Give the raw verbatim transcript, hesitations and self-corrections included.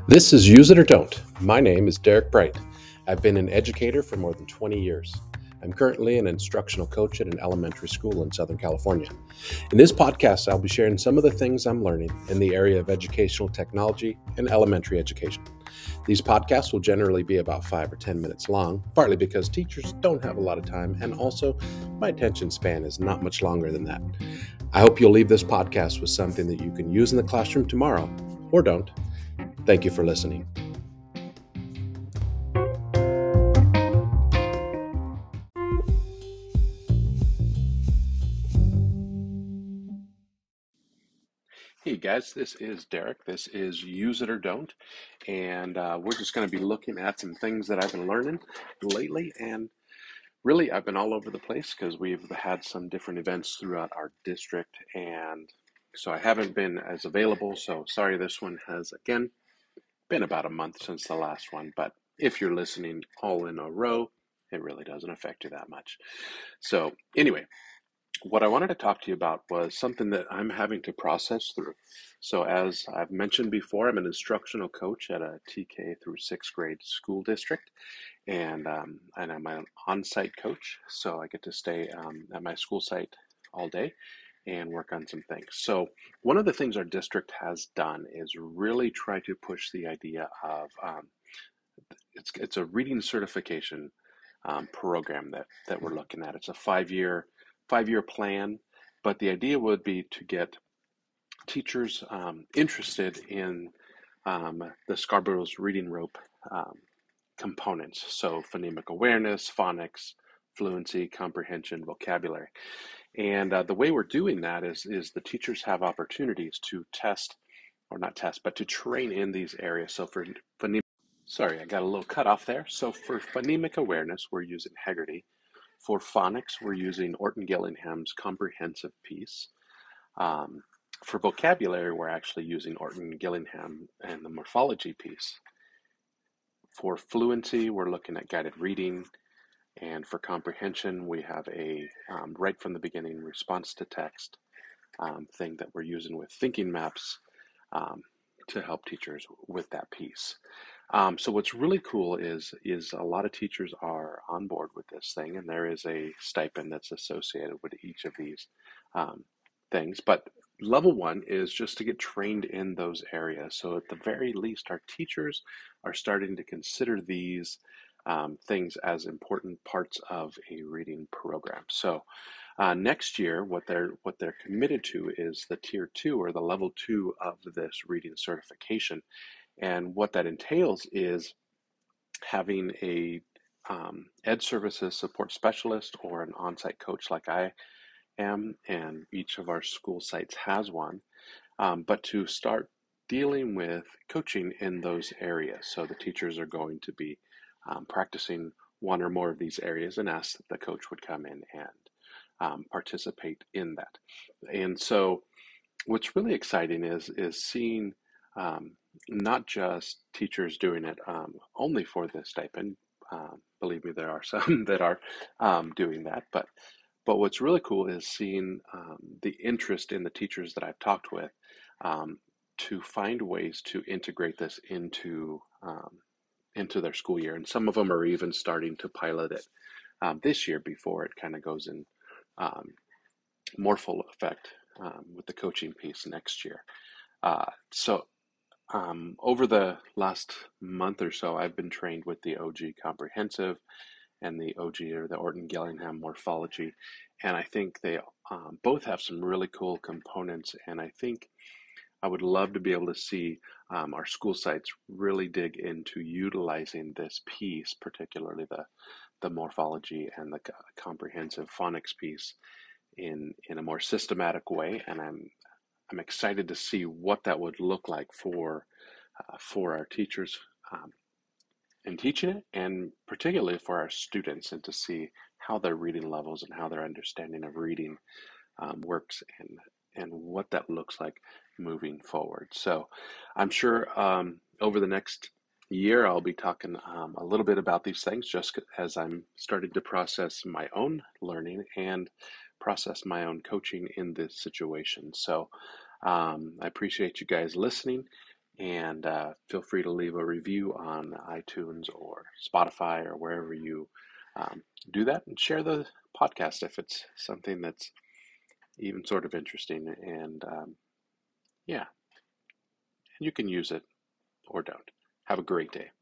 This is Use It or Don't. My name is Derek Bright. I've been an educator for more than twenty years. I'm currently an instructional coach at an elementary school in Southern California. In this podcast, I'll be sharing some of the things I'm learning in the area of educational technology and elementary education. These podcasts will generally be about five or ten minutes long, partly because teachers don't have a lot of time, and also my attention span is not much longer than that. I hope you'll leave this podcast with something that you can use in the classroom tomorrow, or don't. Thank you for listening. Hey guys, this is Derek. This is Use It or Don't. And uh, we're just going to be looking at some things that I've been learning lately. And really, I've been all over the place because we've had some different events throughout our district. And so I haven't been as available. So sorry, this one has, again, been about a month since the last one. But if you're listening all in a row, it really doesn't affect you that much. So anyway, what I wanted to talk to you about was something that I'm having to process through. So, as I've mentioned before, I'm an instructional coach at a T K through sixth grade school district, and um, and I'm an on-site coach. So I get to stay um, at my school site all day and work on some things. So, one of the things our district has done is really try to push the idea of um, it's it's a reading certification um, program that that we're looking at. It's a five year five year plan, but the idea would be to get teachers um, interested in um, the Scarborough's reading rope um, components. So phonemic awareness, phonics, fluency, comprehension, vocabulary. And uh, the way we're doing that is is the teachers have opportunities to test, or not test, but to train in these areas. So for phonemic Sorry, I got a little cut off there. So for phonemic awareness, we're using Heggerty. For phonics, we're using Orton Gillingham's comprehensive piece. Um, for vocabulary, we're actually using Orton Gillingham and the morphology piece. For fluency, we're looking at guided reading. And for comprehension, we have a um, right from the beginning response to text um, thing that we're using with thinking maps um, to help teachers with that piece. Um, so what's really cool is is a lot of teachers are on board with this thing, and there is a stipend that's associated with each of these um, things. But level one is just to get trained in those areas. So at the very least, our teachers are starting to consider these um, things as important parts of a reading program. So uh, next year, what they're what they're committed to is the tier two, or the level two of this reading certification. And what that entails is having a um, ed services support specialist or an on-site coach like I am, and each of our school sites has one, um, but to start dealing with coaching in those areas. So the teachers are going to be um, practicing one or more of these areas and ask that the coach would come in and um, participate in that. And so what's really exciting is is seeing um, not just teachers doing it um, only for the stipend. Um, believe me, there are some that are um, doing that, but but what's really cool is seeing um, the interest in the teachers that I've talked with um, to find ways to integrate this into um, into their school year, and some of them are even starting to pilot it um, this year before it kind of goes in um, more full effect um, with the coaching piece next year. Uh, so um, over the last month or so, I've been trained with the O G Comprehensive and the O G, or the Orton Gillingham Morphology, and I think they um, both have some really cool components. And I think I would love to be able to see um, our school sites really dig into utilizing this piece, particularly the the morphology and the comprehensive phonics piece, in in a more systematic way. And I'm I'm excited to see what that would look like for uh, for our teachers um, in teaching it, and particularly for our students, and to see how their reading levels and how their understanding of reading um, works, and and what that looks like moving forward. So I'm sure um, over the next year I'll be talking um, a little bit about these things, just as I'm starting to process my own learning and process my own coaching in this situation. So um, I appreciate you guys listening. And uh, feel free to leave a review on iTunes or Spotify or wherever you um, do that, and share the podcast if it's something that's even sort of interesting. And um, yeah, you can use it or don't. Have a great day.